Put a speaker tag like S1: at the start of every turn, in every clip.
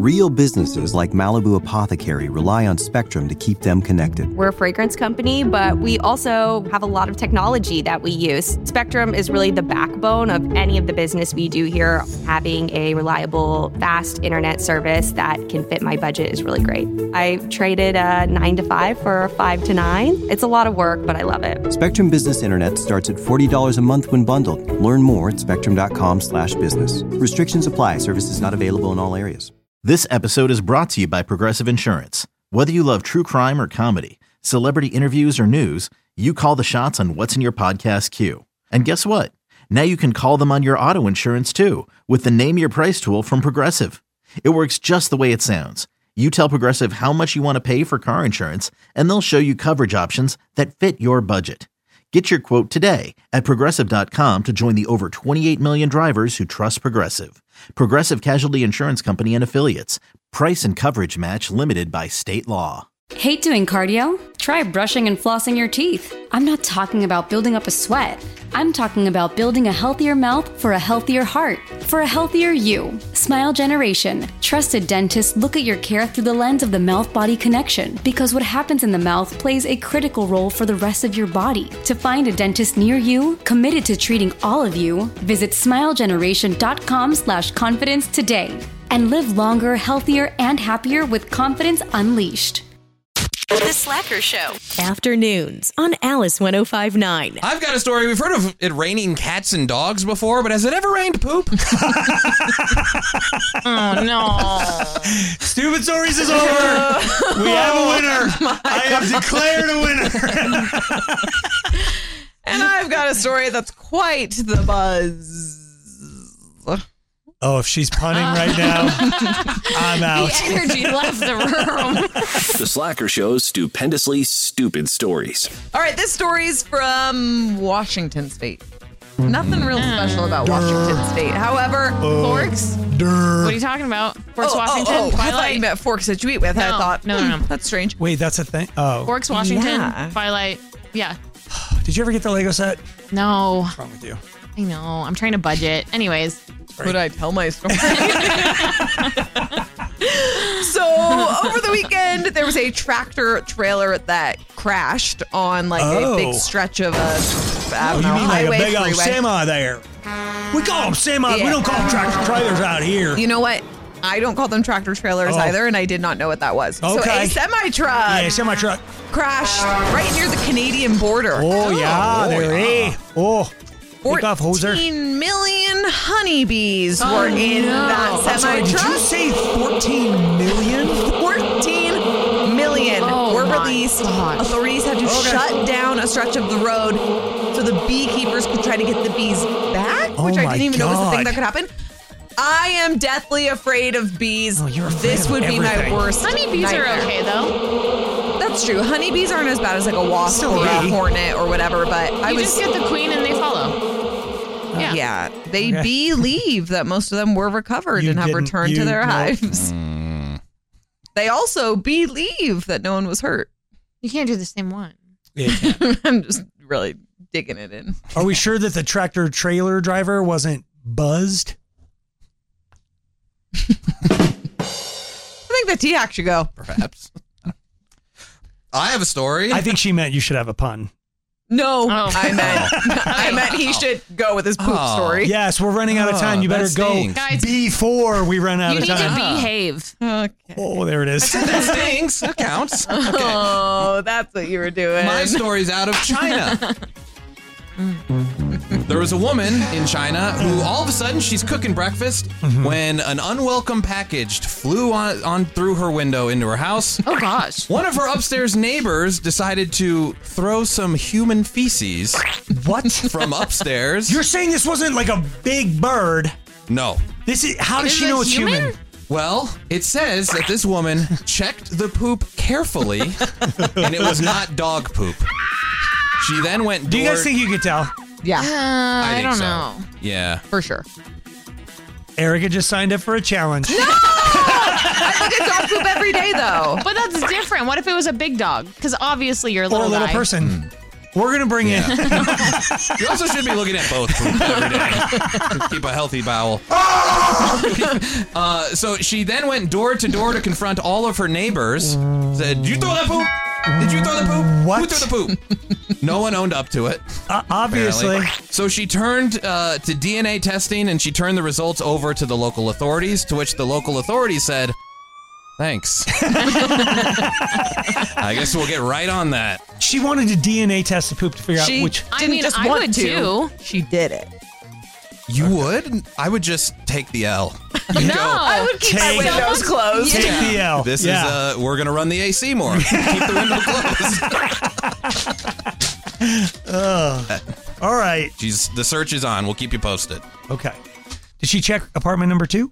S1: Real businesses like Malibu Apothecary rely on Spectrum to keep them connected.
S2: We're a fragrance company, but we also have a lot of technology that we use. Spectrum is really the backbone of any of the business we do here. Having a reliable, fast internet service that can fit my budget is really great. I traded a 9 to 5 for a 5 to 9. It's a lot of work, but I love it.
S1: Spectrum Business Internet starts at $40 a month when bundled. Learn more at spectrum.com/business. Restrictions apply. Services not available in all areas.
S3: This episode is brought to you by Progressive Insurance. Whether you love true crime or comedy, celebrity interviews or news, you call the shots on what's in your podcast queue. And guess what? Now you can call them on your auto insurance too with the Name Your Price tool from Progressive. It works just the way it sounds. You tell Progressive how much you want to pay for car insurance, and they'll show you coverage options that fit your budget. Get your quote today at Progressive.com to join the over 28 million drivers who trust Progressive. Progressive Casualty Insurance Company and Affiliates. Price and coverage match limited by state law.
S4: Hate doing cardio? Try brushing and flossing your teeth. I'm not talking about building up a sweat. I'm talking about building a healthier mouth for a healthier heart, for a healthier you. Smile Generation. Trusted dentists look at your care through the lens of the mouth-body connection, because what happens in the mouth plays a critical role for the rest of your body. To find a dentist near you, committed to treating all of you, visit smilegeneration.com/confidence today. And live longer, healthier, and happier with confidence unleashed.
S5: The Slacker Show.
S6: Afternoons on Alice 105.9.
S7: I've got a story. We've heard of it raining cats and dogs before, but has it ever rained poop?
S8: Oh, no.
S9: Stupid Stories is over. We have a winner. I have declared a winner.
S8: And I've got a story that's quite the buzz.
S9: Oh, if she's punning right now, I'm out.
S8: The energy left the room.
S10: The Slacker Show's stupendously stupid stories.
S8: All right, this story's from Washington State. Nothing real special about Washington State. However, Forks.
S6: What are you talking about? Forks, Washington?
S8: I thought you meant forks that you eat with.
S6: No,
S8: I thought,
S6: no.
S8: That's strange.
S9: Wait, that's a thing? Oh.
S6: Forks, Washington,
S8: Yeah.
S6: Twilight. Yeah.
S9: Did you ever get the Lego set?
S6: No.
S9: What's wrong with you?
S6: I know. I'm trying to budget. Anyways.
S8: Could I tell my story? So, over the weekend, there was a tractor trailer that crashed on a big stretch of a highway,
S9: like a big old
S8: freeway.
S9: semi there? We call them semis.
S8: Yeah.
S9: We don't call them tractor trailers out here.
S8: You know what? I don't call them tractor trailers either, and I did not know what that was.
S9: Okay.
S8: So a semi-truck
S9: Yeah, semi-truck.
S8: crashed right near the Canadian border.
S9: Oh, yeah. There is. Oh. Take off, hoser.
S8: 14 million honeybees were in that
S9: I'm sorry,
S8: semi-truck.
S9: did you say 14 million?
S8: 14 million were released.
S6: gosh.
S8: Authorities had to shut down a stretch of the road so the beekeepers could try to get the bees back, which I
S9: my
S8: didn't even know was a thing
S9: God.
S8: that could happen. I am deathly afraid of bees.
S9: Oh, you're afraid
S8: This
S9: of
S8: would be my
S9: everything.
S8: worst
S6: Honeybees
S8: nightmare.
S6: are okay, though.
S8: That's true. Honeybees aren't as bad as a wasp
S9: Still
S8: or a
S9: bee.
S8: hornet or whatever, but I
S6: You
S8: was...
S6: just get the queen and they follow. Yeah.
S8: Yeah, they
S9: Okay.
S8: believe that most of them were recovered and have returned to their hives. They also believe that no one was hurt.
S6: You can't do the same one.
S9: Yeah.
S8: I'm just really digging it in.
S9: Are we sure that the tractor trailer driver wasn't buzzed?
S8: I think the T-Hack should go.
S7: Perhaps. I have a story.
S9: I think she meant you should have a pun.
S8: No,
S6: Oh.
S8: I meant he should go with his poop story.
S9: Yes, we're running out of time. You better
S7: that
S9: go
S7: stinks.
S6: Guys,
S9: before we run out
S6: you
S9: of
S6: need to
S9: time.
S6: behave.
S8: Okay.
S9: Oh, there it is.
S7: That stinks. That counts. Okay.
S8: Oh, that's what you were doing.
S7: My story's out of China. There was a woman in China who all of a sudden she's cooking breakfast when an unwelcome package flew on through her window into her house.
S6: Oh, gosh.
S7: One of her upstairs neighbors decided to throw some human feces
S9: What?
S7: from upstairs.
S9: You're saying this wasn't like a big bird?
S7: No.
S9: This is. How does
S6: Is
S9: she
S6: it
S9: know it's
S6: human?
S9: human?
S7: Well, it says that this woman checked the poop carefully, and it was not dog poop. She then went.
S9: Do you guys think you could tell?
S8: Yeah,
S6: I
S7: think
S6: don't
S7: so.
S6: know.
S7: Yeah.
S8: for sure.
S9: Erica just signed up for a challenge.
S8: I look at dog poop every day, though.
S6: But that's different. What if it was a big dog? Because obviously you're a
S9: Or
S6: little
S9: a little
S6: guy.
S9: person. We're going to bring in.
S7: You also should be looking at both poop every day. Keep a healthy bowel. So she then went door to door to confront all of her neighbors. Said, "Did you throw that poop? Did you throw the poop?
S9: What?
S7: Who threw the poop?" No one owned up to it.
S9: Obviously.
S7: Apparently. So she turned to DNA testing, and she turned the results over to the local authorities, to which the local authorities said, "Thanks." I guess we'll get right on that.
S9: She wanted to DNA test the poop to figure out which.
S8: I mean,
S6: I would too.
S8: She did it.
S7: You would? I would just take the L.
S6: No.
S8: I would keep my windows closed.
S9: Take the L.
S7: This is, we're going to run the AC more. Keep the window closed.
S9: All right.
S7: The search is on. We'll keep you posted.
S9: Okay. Did she check apartment number 2?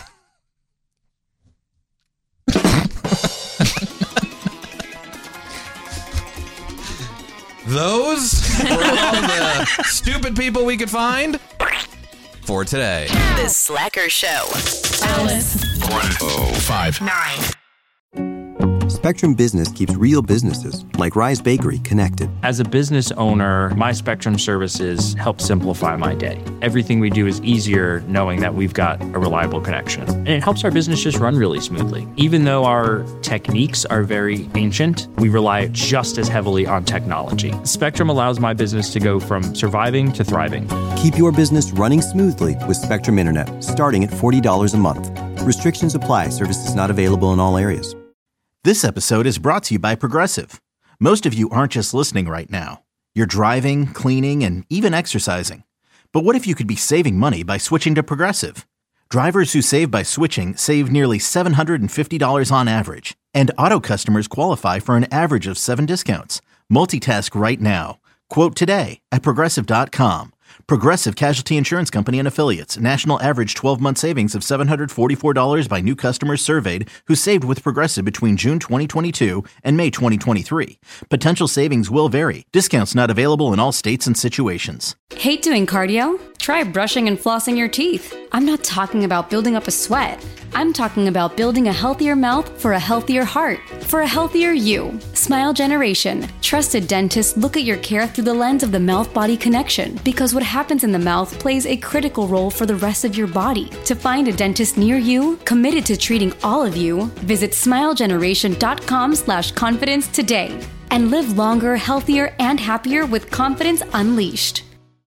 S7: Those were all the stupid people we could find for today.
S5: The Slacker Show.
S6: Alice.
S10: 105.
S1: Spectrum Business keeps real businesses, like Rise Bakery, connected.
S11: As a business owner, my Spectrum services help simplify my day. Everything we do is easier knowing that we've got a reliable connection. And it helps our business just run really smoothly. Even though our techniques are very ancient, we rely just as heavily on technology. Spectrum allows my business to go from surviving to thriving.
S1: Keep your business running smoothly with Spectrum Internet, starting at $40 a month. Restrictions apply. Services not available in all areas.
S3: This episode is brought to you by Progressive. Most of you aren't just listening right now. You're driving, cleaning, and even exercising. But what if you could be saving money by switching to Progressive? Drivers who save by switching save nearly $750 on average. And auto customers qualify for an average of 7 discounts. Multitask right now. Quote today at Progressive.com. Progressive Casualty Insurance Company and Affiliates. National average 12-month savings of $744 by new customers surveyed who saved with Progressive between June 2022 and May 2023. Potential savings will vary. Discounts not available in all states and situations.
S4: Hate doing cardio? Try brushing and flossing your teeth. I'm not talking about building up a sweat. I'm talking about building a healthier mouth for a healthier heart, for a healthier you. Smile Generation. Trusted dentists look at your care through the lens of the mouth-body connection, because what happens in the mouth plays a critical role for the rest of your body. To find a dentist near you, committed to treating all of you, visit smilegeneration.com/confidence today. And live longer, healthier, and happier with confidence unleashed.